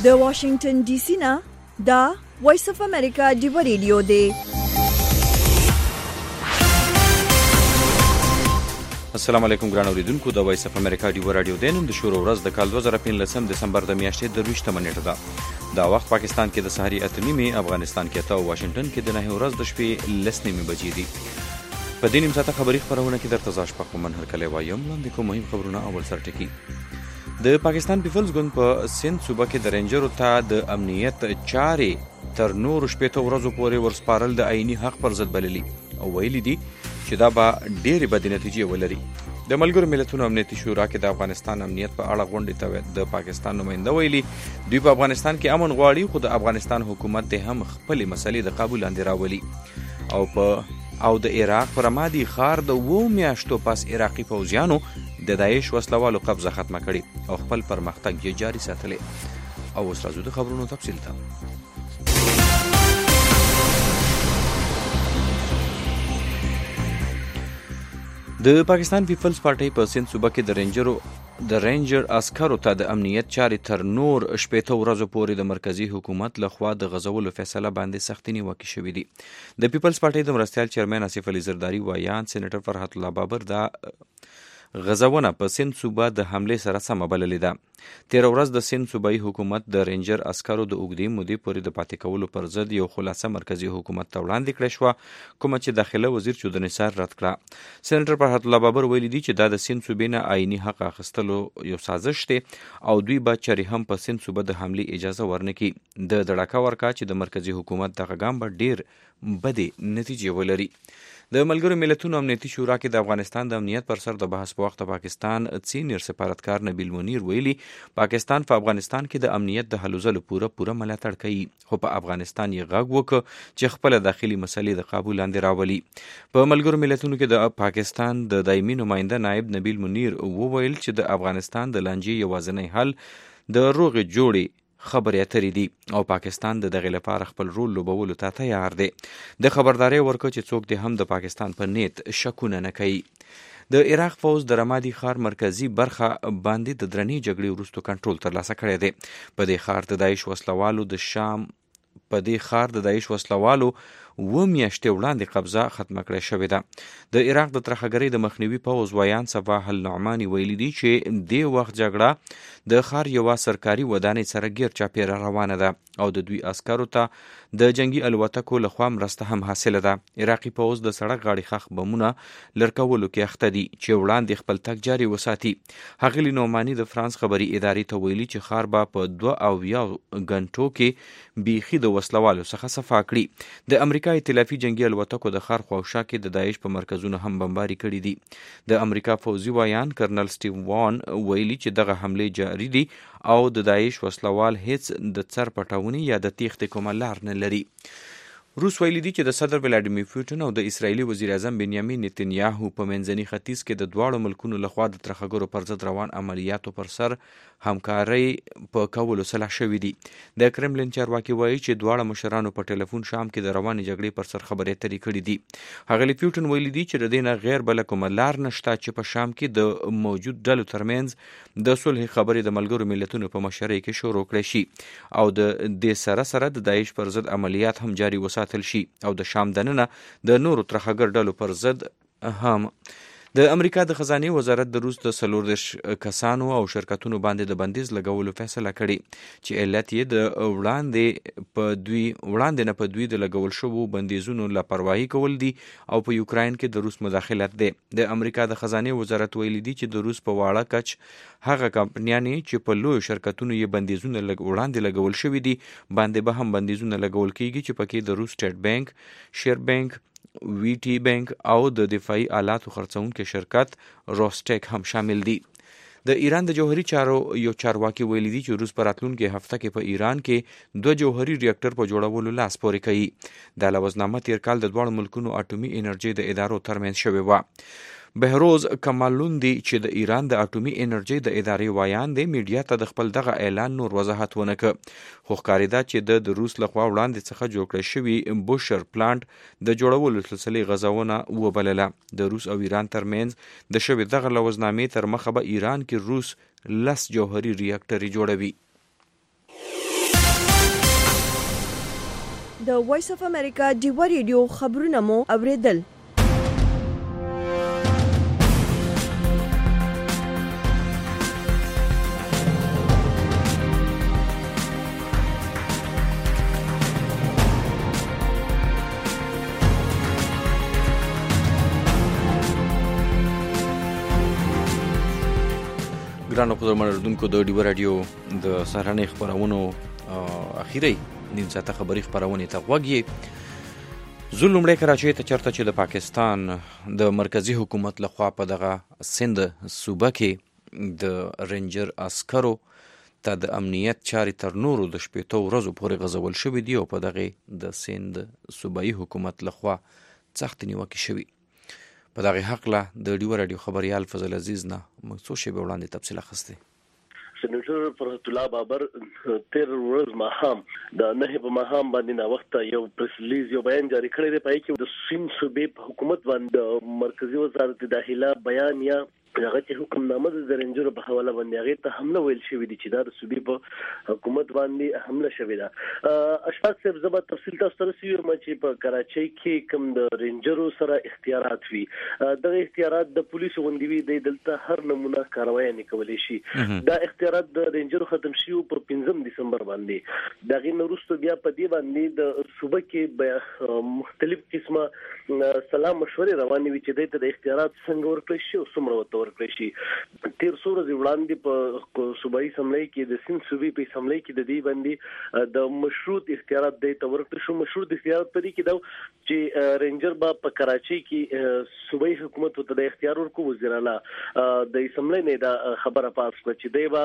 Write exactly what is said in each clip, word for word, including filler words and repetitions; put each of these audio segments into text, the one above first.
د واشنگټن ډي سي نه دا وایس اف امریکا ډیو ریډیو دی. السلام علیکم ګران اوریدونکو، د وایس اف امریکا ډیو رادیو دی. نن د شروع ورځ د کال دوه زره پنځلسم دسمبر د میاشتې درویشتمه نیټه ده. دا وخت پاکستان کې د سحري اته نیمې، افغانستان کې اته او واشنگټن کې د نهه ورځ د شپې لس نیمې بجې دي. په دې نیم ساعته خبري خبرونه کې درته زاش پخ من هر کله وایم. لاندې کوم مهم خبرونه اول سر ټکی. د پاکستان پیپلز ګوند په سند صوبه کې د رینجرو ته د امنیت چارې تر نور شپېته ورځو پورې ورسپارل د عیني حق پر ضد بللي او ویلي دي چې دا به ډېرې بدې نتیجې ولري. د ملګرو ملتونو امنیتي شورا کې د افغانستان امنیت په اړه غونډې ته د پاکستان نماینده ویلي دوی په افغانستان کې امن غواړي، خو د افغانستان حکومت د هم خپلې مسلې د قابو لاندې راولي. او په او د عراق پر رمادي ښار د اوو میاشتو پس عراقي پوځیانو د داعش وسلوالو قبضه ختمه کړې او خپل پرمختګ یې جاري ساتلی. او اوس راځو د خبرونو تفصیل ته. د پاکستان پیپلز پارټۍ په سند صوبه کې د رینجرو د رینجر عسکرو ته د امنیت چارې تر نور شپېته ورځو پورې د مرکزی حکومت لخوا د غځولو فیصله باندې سختي نیوکې شوې دي. د پیپلز پارټۍ د مرستیال چیرمن آصف علي زرداری وایان سېنیټر فرحت الله بابر دا غزونه په سند صوبه د حمله سره سم بللې ده. تیر ورځ د سند صوبایي حکومت د رینجر عسکرو د اوږدې مودې پورې د پاتې کولو پر ضد یو خلاصه مرکزی حکومت ته وړاندې کړې شوه، کومه چې داخله وزیر چودر نثار رد کړه. سېنیټر فرحت الله بابر ویلي دي چې دا د سند صوبې نه عیني حق اخیستلو یو سازش دی او دوی به چارې هم په سند صوبه د حملې اجازه ورنکړي. د دړکه ورکا چې د مرکزی حکومت دغه ګام به ډیر بدې نتیجې ولري. د ملګرو ملتونو امنیتي شورا کې د افغانستان د امنیت پر سر د بحث په وخت پاکستان سینیر سفارتکار نبیل منیر ویلي پاکستان په افغانستان کې د امنیت د حل زلو پوره پوره ملاتړ کوي، خو په افغانستان یې غږ وکړ چې خپل داخلي مسلې د قابو لاندې راولي. په ملګرو ملتونو کې د پاکستان د دایمي نماینده نائب نبیل منیر وویل چې د افغانستان د لانجې یوازینی حل د روغې جوړې خبرې اترې دي او پاکستان د دغې لپاره خپل رول لوبولو ته تیار دی. د خبردارۍ ورکړه چې څوک دې هم د پاکستان په نیت شکونه نه کوي. د عراق پوځ د رمادي ښار مرکزی برخه باندې د درنې جګړې وروسته کنټرول ترلاسه کړی دی. په دې ښار د داعش وسلوالو د شام په دې ښار د داعش وسلوالو و میاشتې وړاندې قبضه ختمه کړې شوې ده. د عراق د ترهګرۍ د مخنیوي پوځ وایان صباح النعماني ویلي دي چې دې وخت جګړه د ښار یوه سرکاري ودانۍ سره ګیر چاپیره روانه ده او د دوی عسکرو ته د جنگي الوتکو لخوا مرسته هم حاصله ده. عراقي پوځ د سړک غاړې خښ بمونه لرکولو کې اخته دي چې وړاندې خپل تګ جاري وساتي. ښاغلي نعماني د فرانس خبري ادارې ته ویلي چې ښار به په دوه اویا غنټو کې بیخي د وسلوالو څخه صفا کړي. د امریکا ائتلافي جنگي الوتکو د ښار خواوشا کې د داعش په مرکزونو هم بمباري کړي دي. د امریکا پوځي وایان کرنل سټیو وان ویلي چې دغه حملې جاري دي او د داعش وسلوال هیڅ د سر پټونې یا د تیښتې کومه لار نه لري. روس ویلي دي چې د صدر ولادیمیر پوتین او د اسرایلي وزیر اعظم بنیامین نتنیاهو په منځني ختیځ کې د دواړو ملکونو لخوا د ترهګرو پر ضد روان عملیاتو پر سر همکارۍ په کولو سلا شوي دي. د کرملین چارواکي وایي چې دواړه مشرانو په ټلیفون شام کې د روانې جګړې پر سر خبرې اترې کړي دي. ښاغلي پوتین ویلي دي چې د دې نه غیر بله کومه لار نشته چې په شام کې د موجود ډلو ترمنځ د صلح خبرې د ملګرو ملتونو په مشرۍ کې شروع کړي شي او د دې سره سره د داعش پر ضد عملیات هم جاري وساتل شي او د شام دننه د نورو ترهګر ډلو پر ضد هم. د امریکا د خزانې وزارت د روس د څلور دېرش کسانو او شرکتونو باندې د بندیز لګولو فیصله کړې چې علت یې د وړاندې په دوی وړاندې نه په دوی د لګول شوو بندیزونو لاپرواهي کول دي او په یوکراین کې د روس مداخلت دی. د امریکا د خزانې وزارت ویلي دي چې د روس په واړه کچ هغه کمپنیانې چې په لویو شرکتونو یې بندیزونه وړاندې لګول شوي دي باندې به هم بندیزونه لګول کیږي چې پکې د روس سټیټ بانک، شیر بانک، وی ټي بانک او د دفاعي آلاتو خرڅونکي شرکت روسټیک هم شامل دي. د ایران د جوهري چارو یو چارواکي ویلي دي چې روس په راتلونکي هفته کې په ایران کې دوه جوهري ریاکټر په جوړولو لاس پورې کوي. دا لوزنامه تیر کال د دواړو ملکونو اټومي انرژي د ادارو ترمنځ شوې وه. بهروز کمالوندی چې د ایران د اټومي انرژي د ادارې وایان دی میډیا ته د خپل دغه اعلان نور وضاحت ونه کړ، خو ښکارېده چې د روس لخوا وړاندې څخه جوړ کړی شوي بوشر پلانټ د جوړولو سلسلې غځونه وبلله. د روس او ایران ترمنځ د شوې دغه لوزنامې تر مخه به ایران کې روس لس جوهري ریاکټرې جوړوي. د وایس اف امریکا ډیوا ریډیو خبرونه مو اوریدل. ګرانو قدرمن اردوونکو د ډیوا رادیو د سهارنۍ خبرونو اخیری نیم ساعته خبري خبرونه ته غوږ یې. زه لومړی کراچۍ ته چېرته چې د پاکستان د مرکزی حکومت لخوا په دغه سند صوبه کې د رینجر عسکرو ته د امنیت چارې تر نورو د شپېتو ورځو پورې غځول شوي دي او په دغه د سند صوبایي حکومت لخوا سخت نیوکې شوي. په دغه حقله د ډیوا رادیو خبریال فضل عزیز نه موږ څو شیبې وړاندې تفصیل اخیستی. سېنیټر فرحت الله بابر تیر ورځ ماښام د نهه په ماښام باندې نا وخت یو پریس ریلیز یو بیان جاری کړی دی. په کې د سند صوبې په حکومت باندې مرکزی وزارت داخله بیان یا هغه چې حکمنامه د رینجر په حواله باندې هغه ته حمله ویل شوې دي چې دا د صوبې په حکومت باندې حمله شوې ده. اشفاق صاحب زبر تفصیل تاسو ته رسوي چې په کراچۍ کې کوم د رینجرو سره اختیارات وي دغه اختیارات د پولیسو غونډوي د دلته هر نمونه کاروایی نه کولای شي. دا اختیارات د رینجرو ختم شي په پنځم دسمبر باندې دغه نورستو بیا په دی باندې د صوبې کې مختلف قسمه سلام مشورې روانې وي چې د اختیارات څنګه ورکړي شي او څومره ورکړي شي. تیر څو ورځې وړاندې په صوبایي اسمبلی کې د سند صوبې په اسمبلی کې د دې باندې د مشروط اختیارات د تورکړ شو. مشروط اختیارات په دې کې دا چې رینجر با په کراچۍ کې صوبایي حکومت ته د اختیار ورکو. وزیر اعلی د اسمبلی نه دا خبره پاس کړه چې دی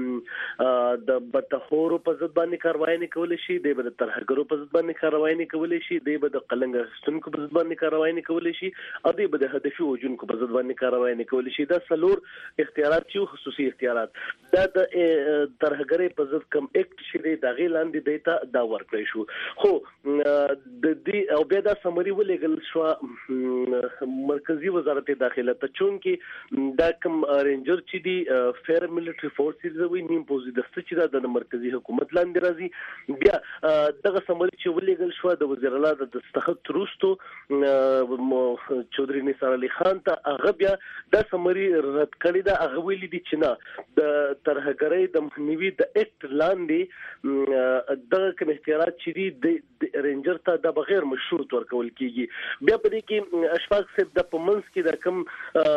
با د بتخورو په ضد باندې کاروایی نه کولای شي، دی به د ترهګرو په ضد باندې کاروایی نه کولای شي، دی به د قلنګ غشتونکو په ضد باندې کاروایی نه کولای شي او دی به د هدفي وجونکو په ضد باندې کاروایی نه کولای شي. دا سلور اختیارات چې خصوصي اختیارات دا د ترهګرۍ په ضد کم اکټ شری د غی لاندې دیتا دا ورکړی شو. خو د دې او بیا دا سمري ولېګل شو مرکزی وزارت داخله ته چون کې دا کم رینجر چې دی فیر ملټری فورسز وي نیم پوزي د ست چې د مرکزی حکومت لاندې راځي. بیا دغه سمري چې ولېګل شو د وزیر اعلی د دستخط روستو چودري نثار علي خان ته هغه بیا دا سمري رد کړی دا هغه ویلي دي چې نه د ترهګرۍ د مخنیوي د اکټ لاندې دغه کوم اختیارات چې دي د رینجر ته د بغیر مشروط ورکول کیږي. بیا په دې کې اشفاق صاحب د پمنس کې د کوم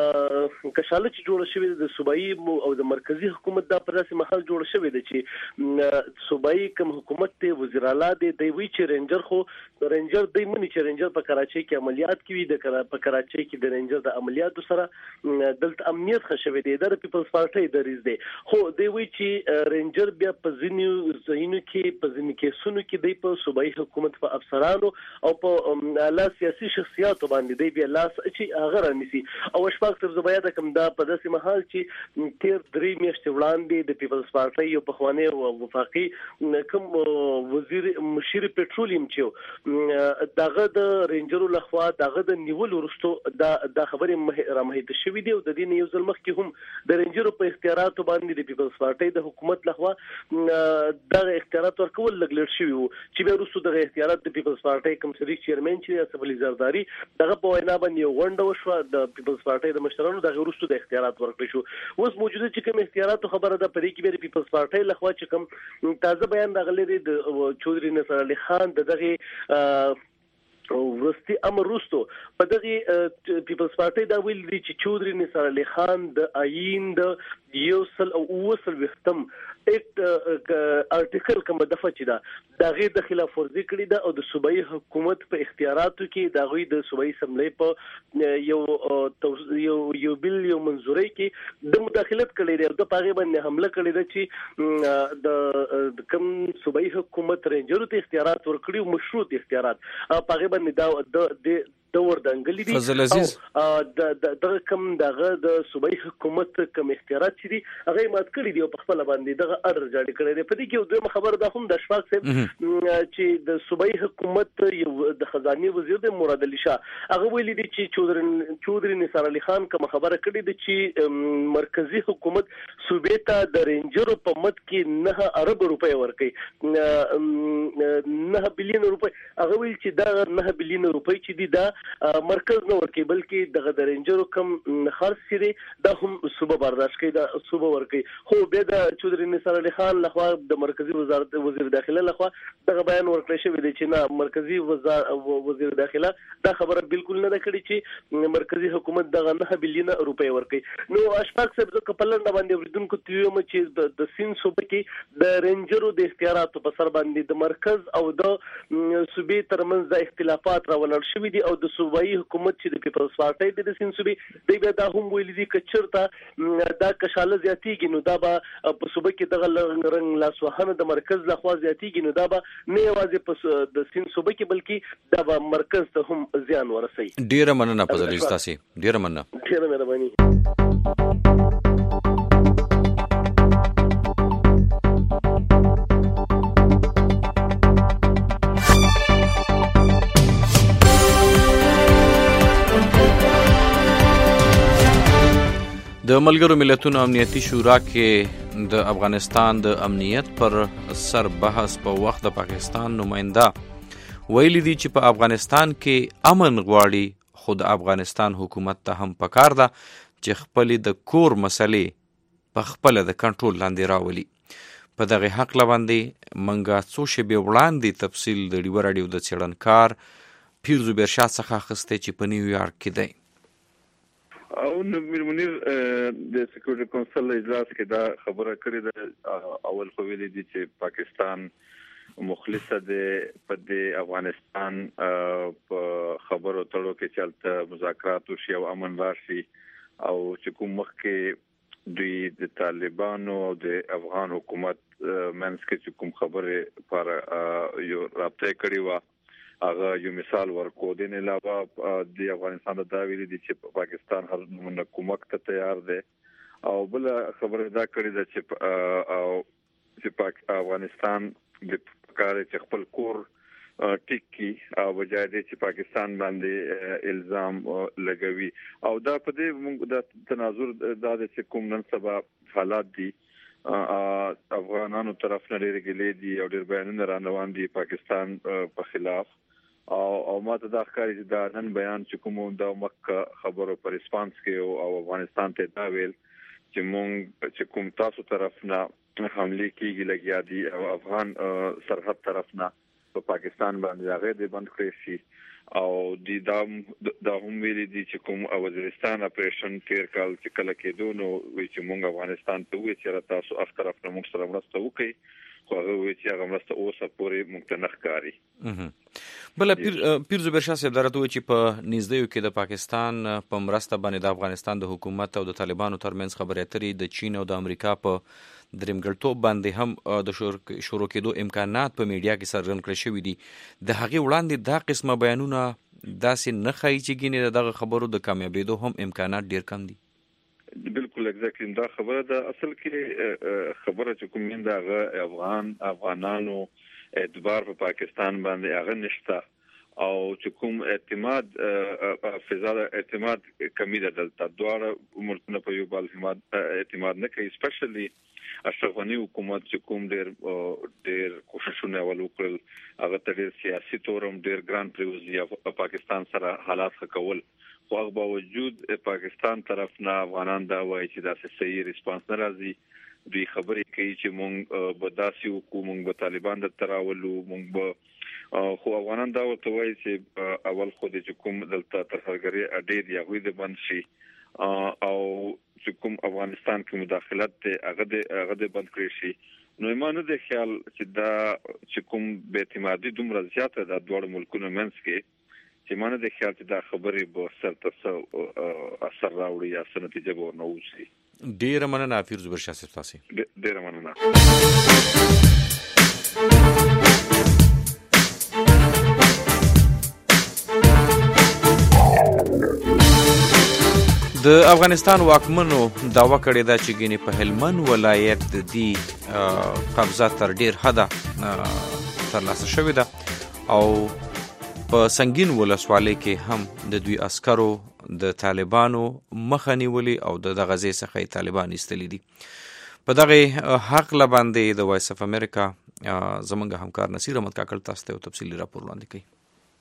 کشاله چې جوړ شوی د صوبایي او د مرکزی حکومت د پراسي محل جوړ شوی دی چې صوبایي کوم حکومت ته وزیر اعلی دی دی وی چې رینجر خو رینجر دی منی چې رینجر په کراچۍ کې عملیات کوي د په کراچۍ کې د رینجر د عملیاتو سره دلته امنیت خښوي دی د پیپلز پارټي دریز دی. خو دی وی چې رینجر بیا په ځینو ځینو کې په ځینو کې سونو کې دی په صوبایي حکومت په افسرانو او په اعلی سیاسي شخصیاتو باندې دی بیا لاس چې هغه رانیسي. او اشفاق صاحب زبیا د کوم دا په داسې محل چې تیر درې میاشتې وړاندې د پیپلز پارټي یو پخوانی او وفاقي کوم وزیر مشیر پټرولیم چې دغه د رینجرو لخوا دغه د نیول ورستو دا د خبرې رامهیت شوې دی او د دې یو ځل مخکې هم د رینجرو په اختیاراتو باندې د پیپلز پارټي د حکومت لخوا دغه اختیارات ورکول لګلړ شوی وو چې به وروسته دغه اختیارات د پیپلز پارټي کمسري چیرمن چې اسف علي زرداری دغه په وینا باندې یو غونډه وشوه د پیپلز پارټي د مشرانو دغه وروسته د اختیارات ورکړل شو. اوس موجوده چې کوم اختیارات خبره ده پرې کې د پیپلز پارټي لخوا چې کوم تازه بیان راغلی دی د چودري نثار علي خان دغه ورستي امر وروسته په دغه پیپلز پارټي دا ویل دي چې چودري نثار علي خان د آئین د یو سل او وصل وختم اکټ ارټیکل کوم دفعه چې دا دغه د خلاف ورزي کړی دا او د صوبایي حکومت په اختیاراتو کې دغه د صوبایي اسمبلی په یو یو یو بل یو منځوري کې د مداخلت کړی دی د پاغي باندې حمله کړی دی چې د کوم صوبایي حکومت رینجرو ته اختیارات ورکړي مشروط اختیارات پاغي باندې دا د د وردانګلي دي فضل عزیز د د کم دغه د صوبایي حکومت کوم اختیارات دي هغه مات کړی دی په خپل باندې دغه اډر جاری کړی دی په دې کې دوه خبره ده هم د اشفاق صاحب چې د صوبایي حکومت یو د خزانه وزیر د مراد علي شاه هغه ویلي دي چې چودري چودري نثار علي خان کوم خبره کړې ده چې مرکزی حکومت صوبې ته د رینجرو په مد کې نه ارب روپۍ ورکړي نه بلین روپۍ هغه ویل چې دا نه بلین روپۍ چې دي دا مرکز نه ورکړي بلکې دغه د رینجرو کم خرڅ کړي دا هم صوبه برداشت کوي دا صوبه ورکړي خو به د چودري نثار علي خان لخوا د مرکزی وزارت وزیر داخله لخوا دغه بیان ورکړی شوی دی چې نه مرکزی وزیر داخله دا خبره بالکل نه کړي چې مرکزی حکومت دغه نه بلین روپۍ ورکړي نو اشفاق صاحب زه کپلند باندې وردونکو تیوم چې د سین صوبې کې د رینجرو د اختیاراتو په سر باندې د مرکز او د صوبې ترمنځ د اختلافات راولل شوي دي او د صوبایي حکومت چې د پیپلز پارټي د سین صوبې دی بیا دا هم ویلي دي چې چرته دا کشاله زیاتیږي نو دا به په صوبې کې دغه رنګ لاسوهنه د مرکز لخوا زیاتیږي نو دا به نه یوازې په د سین صوبې کې بلکې دا به مرکز ته هم زیان ورسوي. ډیره مننه فضل عزیز تاسو ډیره مننه ډیره مهرباني. د ملګرو ملتونو امنیتي شورا کې د افغانستان د امنیت پر سر بحث په وخت د پاکستان نماینده ویلي دي چې په افغانستان کې امن غواړي خو د افغانستان حکومت ته هم پکار ده چې خپلې د کور مسلې په خپله د کنټرول لاندې راولي. په دغه حق باندې منګه څو شېبې وړاندې تفصیل د ډیوه راډیو د څېړنکار پیر زبیر شاه څخه اخیستی چې په نیویارک کې دی. او نو منیر د سکیورټي کونسل اجلاس کې دا خبره کړې ده اول خو ویلي دي چې پاکستان مخلصه ده په د افغانستان په خبرو تړو کې چلته مذاکرات وشي او امن راشي او چې کوم مخ کې دوی د طالبانو او د افغان حکومت منځ کې چې کوم خبره پر یو رابطه کړې و هغه یو مثال ورکو د نه علاوه د افغانستان د داویل دي چې پاکستان هر نمونه کومک ته تیار دی او بل خبره دا کړې ده چې او چې پاک افغانستان د کار چې خپل کور ټیکی او بجای دې چې پاکستان باندې الزام لګوي او دا په دې موږ د تناظر د چې کوم نن سبا حالات دي افغانانو طرف نه لري ګلې دي او ډېر بیانونه روان دي پاکستان په خلاف او او ماته دا ښکاري چې دا نن بیان چې کوم دا مکه خبرو پر ریسپانس کې او افغانستان ته دا ویل چې مونږ چې کوم تاسو طرف نه حمله کیږي لګیا دي او افغان سرحد طرف نه په پاکستان باندې هغه د بند کړی شي او د دا هم ویلي دي چې کوم وزیرستان اپریشن تیر کال چې کله کېدو نو وی چې مونږ افغانستان ته وی چې تاسو اف طرف نه موږ سره مرسته وکړي خو هغه وی چې هغه مرسته اوسه پورې موږ ته نخکاری. بل پیر پیر زبیر شاه صاحب درته وی چې په نږدې کې د پاکستان په مرسته باندې د افغانستان د حکومت او د طالبانو ترمنځ خبرې اترې د چین او د امریکا په درېمګړتوب باندې هم د شروع کېدو امکانات په میډیا کې څرګند کړل شوي دي. د هغې وړاندې دا قسمه بیانونه داسې نه ښایي چې ګینې دغه خبرو د کامیابېدو هم امکانات ډېر کم دي. بالکل اگزیکټلی دا خبره ده. اصل کې خبره چې کوم د هغه افغان افغانانو اعتبار په پاکستان باندې هغه نشته او چې کوم اعتماد فضا اعتماد کمی ده دلته دواړه ملکونه په یو بل اعتماد نه کوي سپیشلی اشرف غنی حکومت چې کوم ډېر ډېر کوششونه وکړل هغه ته ډېر سیاسي تورم ډېر ګران پریوزي پاکستان سره حالات ښه کول خو هغه باوجود پاکستان طرف نه افغانان دا وایي چې دا صحیح ریسپانس نه راځي. دوی خبرې کوي چې مونږ به داسې وکړو مونږ به طالبان د تراولو مونږ به خو افغانان دا ورته وایي چې اول خو د کوم دلته ترهګري اډې دی هغوی د بند شي او چې کوم افغانستان کې مداخلت دی هغه د هغه د بند کړی شي. نو ایمانو د خیال چې دا چې کوم بې اعتمادي دومره زیاته ده دواړو ملکونو منځ کې چې ایمانو د خیال چې دا خبرې به سر ته څه اثر راوړي یا څه نتیجه به ورنه وشي. ډېره مننه پیر زبیر شاه صاحب تاسې. ډېره مننه. د افغانستان واکمنو دعوا کړې ده چې ګینې په هلمند ولایت د دې قبضه تر ډیر حده ترلاسه شوې ده او په سنگین ولسوالۍ کې هم د دوی عسکرو د طالبانو مخه نیولې او د دغه ځای څخه طالبان ایستلي دي. په دغه حق لباندې د وایس اف امریکا زمونږ همکار نصیر احمد کاکړ تاسو ته تفصیلي راپور وړاندې کوي.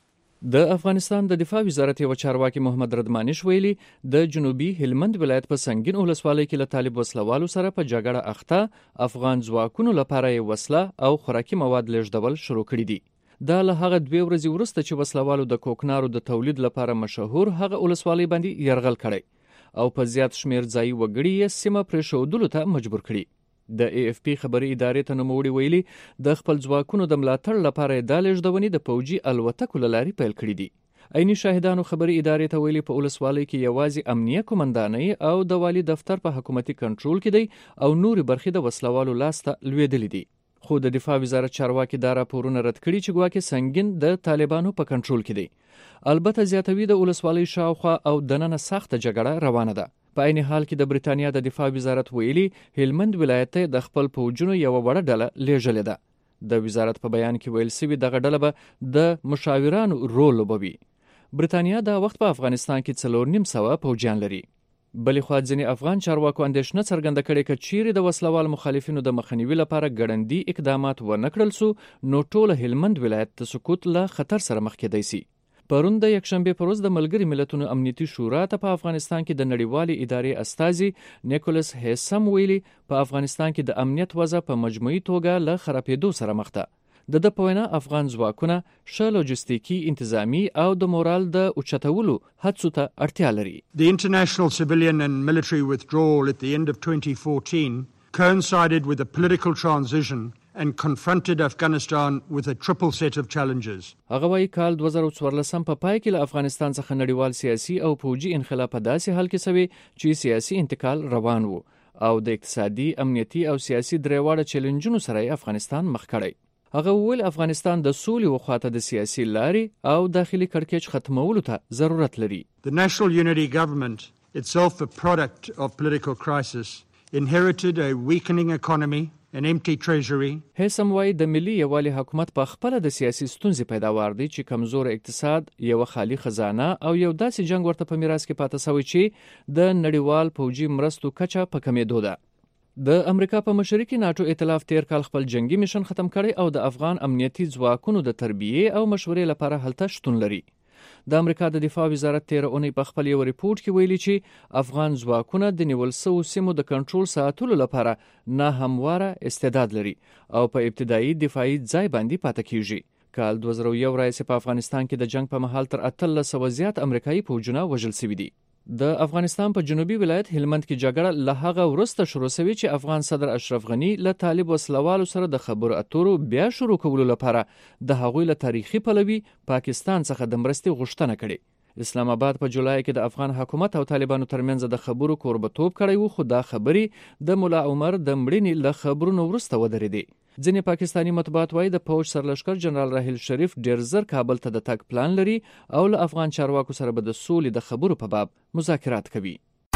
د افغانستان د دفاع وزارت یو چارواکي محمد ردمانش ویلي د جنوبي هلمند ولایت په سنگین ولسوالۍ کې له طالب وسلوالو سره په جګړه اخته افغان ځواکونو لپاره یې وسله او خوراکي مواد لیږدول شروع کړي دي. دا له هغه دوه ورځې وروسته چې وسلوالو د کوکنارو د تولید لپاره مشهور هغه ولسوالۍ باندې یرغل کړی او په زیات شمیر ځایي وګړي یې سیمه پرېښودلو ته مجبور کړي. د ای اف پی خبري ادارې ته نوموړي ویلي د خپل ځواکونو د ملاتړ لپاره یې دا لیږدونې د پوجي الوتکو له لارې پیل کړي دي. عیني شاهدانو خبري ادارې ته ویلي په ولسوالۍ کې یوازې امنیه قومندانۍ او د والي دفتر په حکومتي کنټرول کې دی او نورې برخې د وسلوالو لاسته لوېدلې دي. خو د دفاع وزارت چارواکي دا راپورونه رد کړي چې ګواکې سنگین د طالبانو په کنټرول کې دی. البته زیاتوي د ولسوالۍ شاوخوا او دننه سخته جګړه روانه ده. په عین حال کې د بریتانیا د دفاع وزارت ویلي هلمند ولایت ته د خپل پوجونو یو وړه ډله لیږلې ده. د وزارت په بیان کې ویل شوی دغه ډله به د مشاورانو رول لوبوي. بریتانیا دا وخت په افغانستان کې څلور نیم سوه پوجیان لري. بلې خوا ځینې افغان چارواکو اندېښنه څرګنده کړې که چیرې د وسلوال مخالفینو د مخنیوي لپاره ګړندي اقدامات ونه کړل سو نو ټول هلمند ولایت د سقوط له خطر سره مخ کېدای شي. پرون د یکشنبه پر ورځ د ملګري ملتونو امنیتي شورا ته په افغانستان کې د نړیوالې ادارې استازي نیکولس هیسم ویلي په افغانستان کې د امنیت وضع په مجموعي توګه له خرابېدو سره مخ ده. د ده په وینا افغان ځواکونه ښه لوجستیکي، انتظامي او د مورال د اوچتولو هڅو ته اړتیا لري. The international civilian and military withdrawal at the end of twenty fourteen coincided with a political transition and confronted Afghanistan with a triple set of challenges. هغه وايي کال دوه زره څوارلسم په پای کې له افغانستان څخه نړیوال سیاسي او پوجي انقلاب په داسې حال کې سوی چې سیاسي انتقال روان وو او د اقتصادي، امنیتي او سیاسي درېواړه چیلنجونو سره افغانستان مخ کړی. هغه وویل افغانستان د سولې وخواته د سیاسي لارې او داخلي کړکېچ ختمولو ته ضرورت لري. The National Unity Government, itself a product of political crisis, inherited a weakening economy, an empty treasury. هیسم وایي د ملي یووالي حکومت په خپله د سیاسي ستونزې پیداوار دی چې کمزور اقتصاد، یوه خالي خزانه او یو داسې جنګ ورته په میراث کې پاته سوی چې د نړیوال پوجي مرستو کچه په کمېدو ده. د امریکا په مشرۍ کې ناټو ائتلاف تیر کال خپل جنگي میشن ختم کړی او د افغان امنیتي ځواکونو د تربیې او مشورې لپاره هلته شتون لري. د امریکا د دفاع وزارت تیر اونۍ په خپل یو ریپورت کې ویلي چې افغان ځواکونه د نیول شویو سیمو د کنټرول ساتلو لپاره نه همواره استعداد لري او په ابتدایي دفاعي ځای باندې پاتې کیږي. کال دوه زره یو راهیسې په افغانستان کې د جنگ په مهال تر اتلس سوه زیات امریکایي پوځونه وژل شوي دي. د افغانستان په جنوبي ولایت هلمند کې جګړه له هغه وروسته شروع شوې چې افغان صدر اشرف غني له طالب وسلوالو سره د خبرو اترو بیا شروع کولو لپاره د هغوی له تاریخي پلوي پاکستان څخه د مرستې غوښتنه کړې. اسلام آباد په جولای کې د افغان حکومت او طالبانو ترمنځ د خبرو کوربتوب کړی و خو دا خبرې د مولا عمر د مړینې له خبرونو وروسته ودرېدې. ځینې پاکستانی مطبوعات وایي د پوځ سرلښکر جنرال راحیل شریف ډیر زر کابل ته د تګ پلان لري او له افغان چارواکو سره به د سولې د خبرو په باب مذاکرات کوي.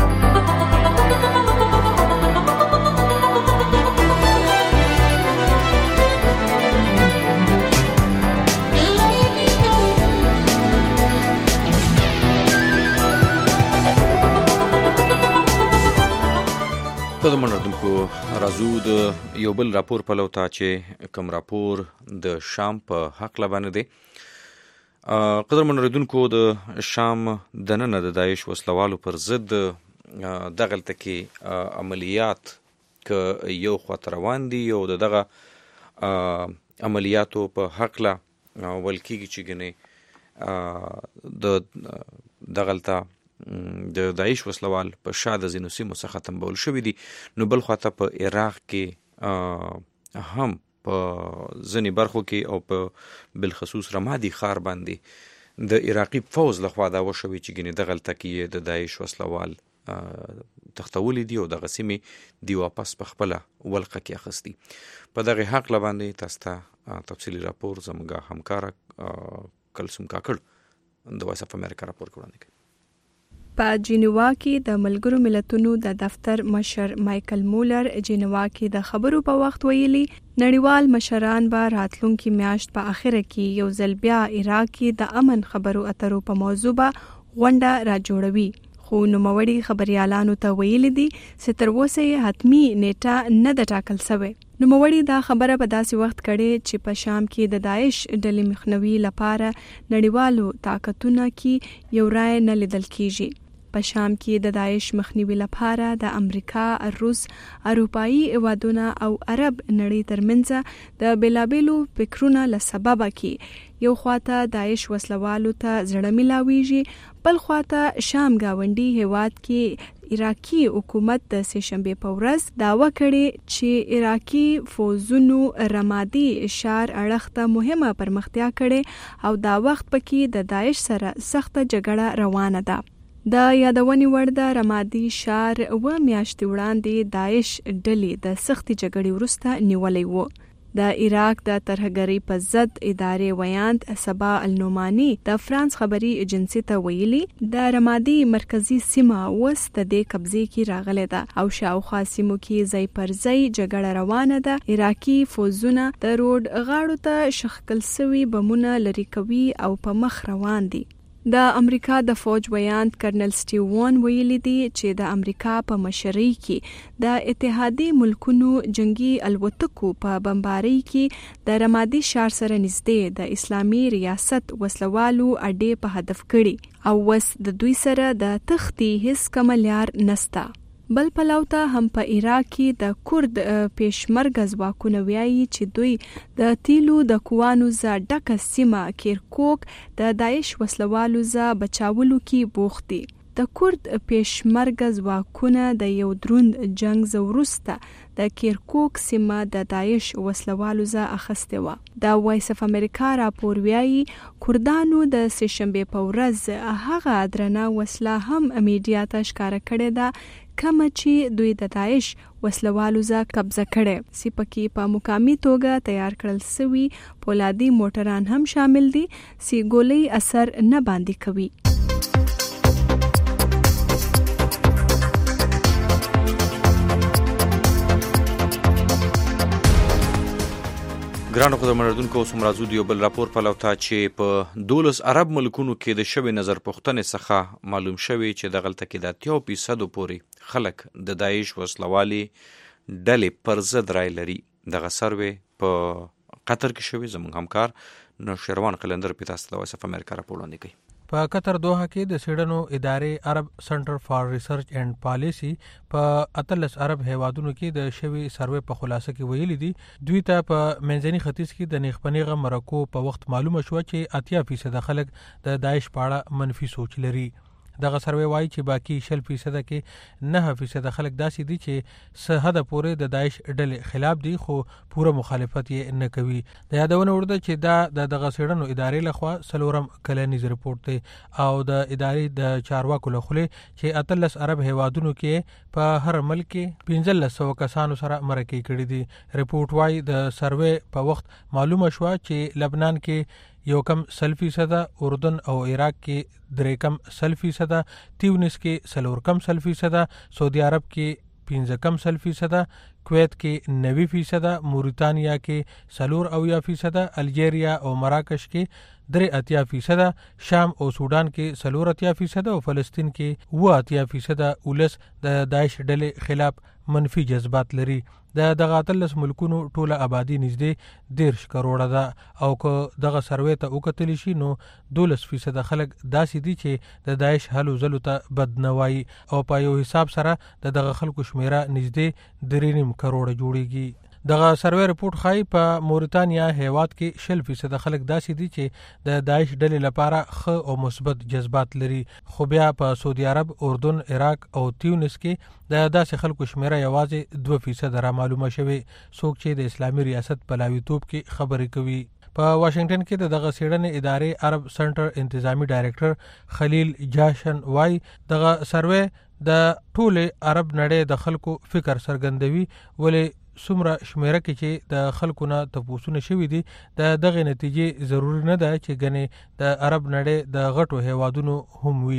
د منردونکو راځو د یو بل راپور په لوتا چې کوم راپور د شام په حق لبانه دی. قدر منردونکو د شام دننه د داعش وسلوالو پر ضد دغلته کې عملیات که یو خواته روان دي او د دغه عملیاتو په حق له ویل کېږي چې ګنې د دغلته د داعش وسلوال په شا د ځینو سیمو څخه تنبول شوي دي. نو بل خواته په عراق کې هم په ځینې برخو کې او په بالخصوص رمادي ښار باندې د عراقي فوز لخوا دا وشوي چې ګنې دغلته کې د داعش وسلوال تختولي دي او دغه سیمې دی واپس په خپله ولقه کې اخیستي. په دغه حق باندې تاسو ته تفصیلي راپور زموږ همکاره کلثوم کاکړ د وایس اف امریکا راپور وړاندې کوي. په جنیوا کې د ملګرو ملتونو د دفتر مشر مایکل مولر جنیوا کې د خبرو په وخت ویلي نړیوال مشران به راتلونکي میاشت په اخره کې یو ځل بیا عراق کې د امن خبرو اترو په موضوع به غونډه را جوړوي. خو نوموړي خبريالانو ته ویلي دي چې تر اوسه یې حتمی نیټه نه ده ټاکل شوې. نوموړي دا خبره په داسې وخت کړي چې په شام کې د داعش ډلې مخنیوي لپاره نړیوالو طاقتونو کې یو رائے نه لیدل کیږي. په شام کې د داعش مخنیوي لپاره د امریکا، روس، اروپایي هیوادونو او عرب نړۍ ترمنځ د بیلابیلو فکرونو له سببه کې یو خواته داعش وسلوالو ته زړه ملاويږي، بل خواته شام گاونډي هیواد کې عراقي حکومت د سهشنبه په ورځ داوا کړې چې عراقي فوزونو رمادي ښار اړخ ته مهمه پرمختیا کړې او دا وخت پکې د داعش سره سخت جګړه روانه ده. د یادونې وړ د رمادي ښار و میاشتې وړاندې داعش ډلې د سختې جګړې وروسته نیولې وو. د عراق د ترهګرۍ په ضد ادارې ویاند سبا النعماني د فرانس خبري ایجنسی ته ویلي د رمادي مرکزی سیمه اوس د دې قبضې کې راغله ده او شاوخوا سیمو کې ځای پر ځای جګړه روانه ده. عراقي فوزونه د روډ غاړو ته شخکل سوي بمونه لري کوي او په مخ روان دي. د امریکا د فوج ویاند کرنل سټیوون ویلي دی چې د امریکا په مشرۍ کې د اتحادي ملکونو جنگي الوتکو په بمبارۍ کې د رمادي ښار سره نږدې د اسلامي ریاست وسلوالو اډې په هدف کړي او وس د دوی سره د تختی هیڅ کوم لار نسته. بل پلوته هم په عراق کې د کورد پیشمرګه ځواکونه وایي چې دوی د تیلو د کوانو ز ډکه سیمه کیرکوک د داعش وسلوالو ز بچاولو کې بوخت دي. د کورد پیشمرګه ځواکونه د یو دروند جنگ وروسته د کیرکوک سیمه د داعش وسلوالو ز اخیسته و. د وایس اف امریکا راپور وایي کوردانو د سهشنبه په ورځ هغه درنه وسله هم میډیا ته ښکارا کړې ده کوم چې دوی د داعش وسلوالو ز قبضه کړي. سپکې په مقامی توګه تیار کړل سوي پولادي موټران هم شامل دي سی ګولۍ اثر نه باندې کوي. ګرانو خدمتونکو اوس هم راځو دیو بل راپور په لوتا چې په دولس عرب ملکونو کې د شوی نظر پوښتنې څخه معلوم شوی چې د غلطه کې د اتیا فیصد پورې خلک د داعش وسلوالي ډلې پر ضد رای لري. دغه سروې په قطر کې شوی. زموږ همکار نوشروان قلندر په تاسو د وایس اف امریکا راپور وړاندې کوي. په قطر دوحه کې د سیډنو ادارې عرب سنټر فار ریسرچ اینڈ پالیسی په اتلس عرب هیوادونو کې د شوی سروې په خلاصه کې ویلي دي دوی ته په منځني ختیځ کې د نیخپنیغه مرکو په وخت معلومه شو چې اتیا فیصد خلک د داعش په اړه منفي سوچ لري. دغه سروې وایي چې باقی شل فیصد کې نه فیصد خلک داسې دي چې څه حد پورې د داعش ډلې خلاف دي خو پوره مخالفت یې نه کوي. د یادونه ورده چې دا د دغه سیډنو ادارې لخوا څلورم کلنیز رپورټ دی او د ادارې د چارواکو له خولې چې اتلس عرب هیوادونو کې په هر ملک کې پنځلس سوه کسانو سره مرکې کړي دي. رپورټ وایي د سروې په وخت معلومه شوه چې لبنان کې یو کم سل فیصد، اردن او عراق کې درې کم سل فیصد، تیونس کې څلور کم سل فیصد، سعودي عرب کې پنځه کم سل فیصد، کویت کې نوي فیصد، موریتانیا کې څلور اویا فیصد، الجیریا او مراکش کې درې اتیا فیصد، شام او سودان کې څلور اتیا فیصد او فلسطین کې اوه اتیا فیصد ولس د داعش ډلې خلاف منفي جذبات لري. د دغه اتلس ملکونو ټوله آبادی نږدې دیرش کروڑه ده او که دغه سروې ته وکتل شي نو دولس فیصد خلک داسې دي چې د داعش هلو ځلو ته بد نه وایي او په یو حساب سره د دغه خلکو شمیره نږدې درې نیم کروڑه جوړیږي. دغه سروې رپورټ ښایي په موریتانیا هیواد کې شل فیصد خلک داسې دي چې د داعش ډلې لپاره ښه او مثبت جذبات لري خو بیا په سعودي عرب، اردن، عراق او تیونس کې د داسې خلکو شمیره یوازې دوه فیصد را معلومه شوې څوک چې د اسلامي ریاست په لاویتوب کې خبرې کوي. په واشنگټن کې د دغه سیډنې ادارې عرب سنټر انتظامی ډایرکټر خلیل جاشن وای دغه سروې د ټول عرب نړۍ د خلکو فکر څرګندوي ولې څومره شمیره کې چې د خلکو نه تپوسونه شوي دي د دغه نتیجې ضروري نه ده چې ګنې د عرب نړۍ د غټو هیوادونو هم وي.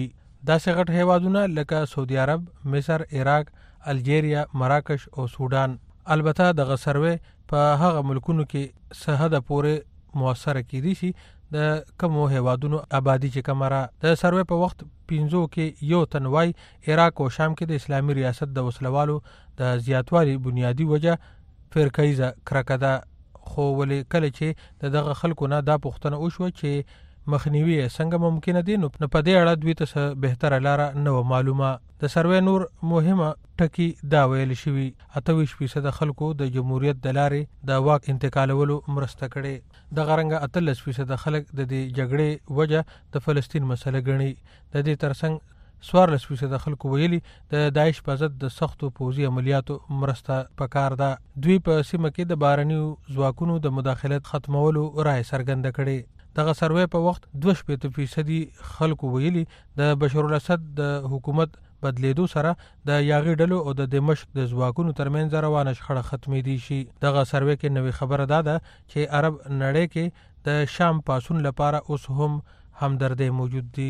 داسې غټ هیوادونه لکه سعودي عرب، مصر، عراق، الجیریا، مراکش او سودان. البته دغه سروې په هغه ملکونو کې سهده پورې موثره کیدی شي د کومو هیوادونو آبادی چې کمره. د سروې په وخت پینځو کې یو تنوای عراق او شام کې د اسلامي ریاست د وسلوالو د زیاتوالي بنیادی وجه فرقایزه کرکه ده. خو ولې کله چې د دغه خلکو نه دا پوښتنه وشوه چې مخنیوي څنګه ممکنه دي، نو په دې اړه دوی ته بهتره لاره نه و معلومه. د سروې نور مهمه ټکی دا ویل شوي اته ویشت فیصد خلکو د جمهوریت د لارې د واک انتقالولو مرسته کړې. دغه رنګه اتلس فیصد خلک د دې جګړې وجه د فلسطین مسله ګڼي. د دې ترڅنګ څوارلس فیصد خلکو ویلي د داعش په ضد د سختو پوځي عملیاتو مرسته پکار ده. دوی په سیمه کې د بهرنیو ځواکونو د مداخلت ختمولو رایه څرګنده کړې. دغه سروې په وخت دوه شپېته فیصدي خلکو ویلي د بشار الاسد د حکومت بدلیدو سره د یاغي ډلو او د دمشق د ځواکونو ترمنځ روانه شخړه ختمېدی شي. دغه سروې کې نوې خبره ده ده چې عرب نړۍ کې د شام پاسون لپاره اوس هم همدردي موجود دي.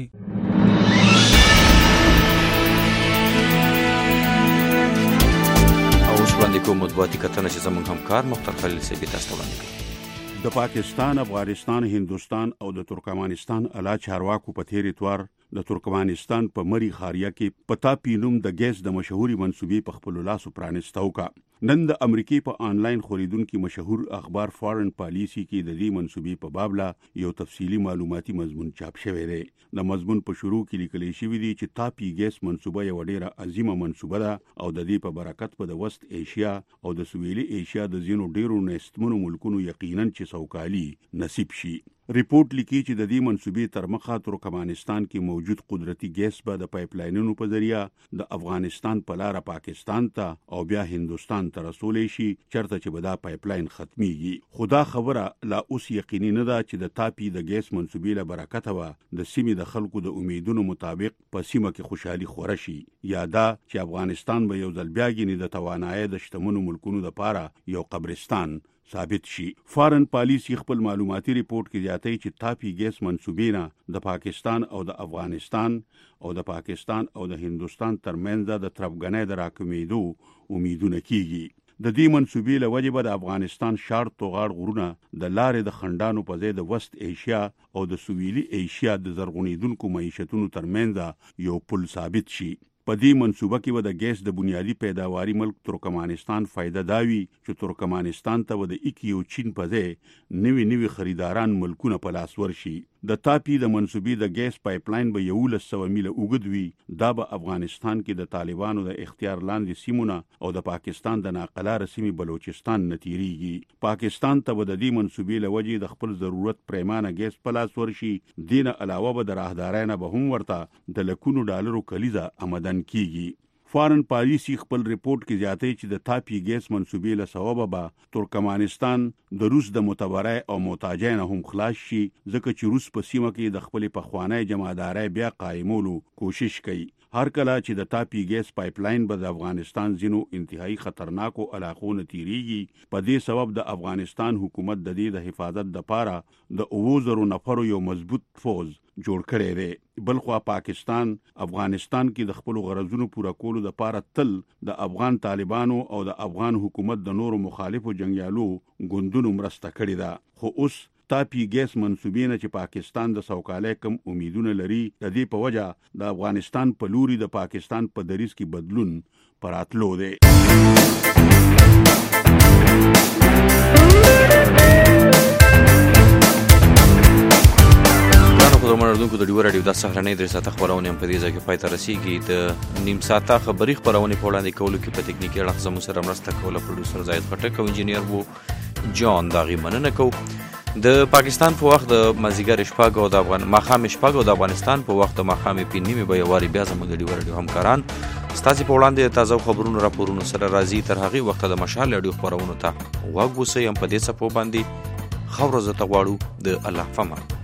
اوس باندې کوم مطبوعاتي کتنه چې زموږ همکار مختار خلیل سیبی تاسو وړاندې کړ. د پاکستان، افغانستان، هندوستان او د ترکمانستان اعلی چارواکو په تیر اتوار د ترکمانستان په مری خاریه کې پتا پینوم د ګیس د مشهوري منسوبي په خپل لاسو پرانستاو کا. نن د امریکای په آنلاین خریدونکو مشهور اخبار فارن پالیسی کې د دې منسوبي په باب لا یو تفصیلی معلوماتي مضمون چاپ شوی دی. د مضمون په شروع کې لیکل شوی دی چې تاپی ګیس منسوبه یو ډیره عظیمه منسوبه ده او د دې په برکت په د وست ایشیا او د سویلي ایشیا د زینو ډیرو نستمنو ملکونو یقینا چې سوکالي نصیب شي. ریپورت لیکي چې د دې منسوبې تر مخه ترکمانستان کې موجود قدرتي ګیس به د پایپ لاینونو په ذریعہ د افغانستان په لار پاکستان ته او بیا هندوستان ته رسولې شي، چرته چې به دا پایپ لاین ختميږي. خدا خبره لا اوس یقیني نه ده چې د تاپی د ګیس منسوبې له برکت و د سیمې د خلکو د امیدونو مطابق په سیمه کې خوشحالي خوره شي، یا دا چې افغانستان به یو ځل بیا ګینې د توانایي د شتمنو ملکونو لپاره یو قبرستان ثابت شي. فارن پالیسی خپل معلوماتي ریپورت کې زیاتوي چې تاپی ګیس منسوبې نه د پاکستان او د افغانستان او د پاکستان او د هندوستان ترمنځ د ترفګنۍ د راکمېدو امیدونه کیږي. د دې منسوبې له وجې به د افغانستان شار توغاړ غرونه د لارې د خندانو په ځای د وست ایشیا او د سویلي ایشیا د زرغونیدونکو معیشتونو ترمنځ یو پل ثابت شي. په دې منسوبه کې به د ګیس د بنیادی پیداواري ملک ترکمانستان فائدہ داوي چې ترکمانستان ته د ایکیو چین په ځای نوي نوي خریداران ملکونه په لاس ورشي. د تاپی د منسوبې د ګیس پایپ لاین به یولس سوه میله اوږد وي. دا به افغانستان کې د طالبانو د اختیار لاندې سیمونه او د پاکستان د ناقلاره سیمې بلوچستان نه تیریږي. پاکستان ته به د دې منسوبې له وجې د خپل ضرورت پریمانه ګیس په لاس ورشي. دې نه علاوه به د راهدارۍ نه به هم ورته د لکونو ډالرو کلیزه آمدن کیږي. فارن پالیسی خپل ریپورت کې زیاتوي چې د تاپی ګیس منسوبې له سببه به ترکمانستان د روس د متبرع او محتاجۍ نه هم خلاص شي، ځکه چې روس په سیمه کې د خپل پخوانی جمعدارۍ بیا قایمولو کوشش کوي. هر کله چې د تاپی ګیس پایپ لاین به د افغانستان ځینو انتهایی خطرناکو علاقو نه تیریږي، په دې سبب د افغانستان حکومت د دې د حفاظت لپاره د اوو زرو نفرو یو مضبوط فوج جوړ کړی دی. بلخوا پاکستان افغانستان کې د خپل غرضونو پوره کولو لپاره تل د افغان طالبانو او د افغان حکومت د نورو مخالفو جنگیالو ګوندونو مرسته کړې ده. خو اوس تاپی ګیس منسوبې نه چې پاکستان د سوکالۍ کم امیدونه لري، د دې په وجه د افغانستان په لوري د پاکستان په دریځ کې بدلون پراتلو دی. خو مردونکو د ډیو راډیو د سهارنۍ درې ساعته خبرونه هم په دې ځای کې پای ته رسیږي. د نیم ساعته خبري خبرونه په وړاندې کولو کې په تکنیکي اړخ زموږ سره مرسته کوله پروډوسر زاید خټک او انجینیر وو جان داغي مننه کو. د پاکستان په وخت د مازیګر شپږ او د افغان ماښام شپږ او د افغانستان په وخت د ماښام په نیمه به یواري بیا زموږ د ډیو راډیو همکاران ستاسو په وړاندې تازه خبرونو راپورونو سره راځي. تر هغه وخت د مشال راډیو خبرونو ته واګوسې هم په دې څپو باندې خبرو زته غواړو. د الله فمان.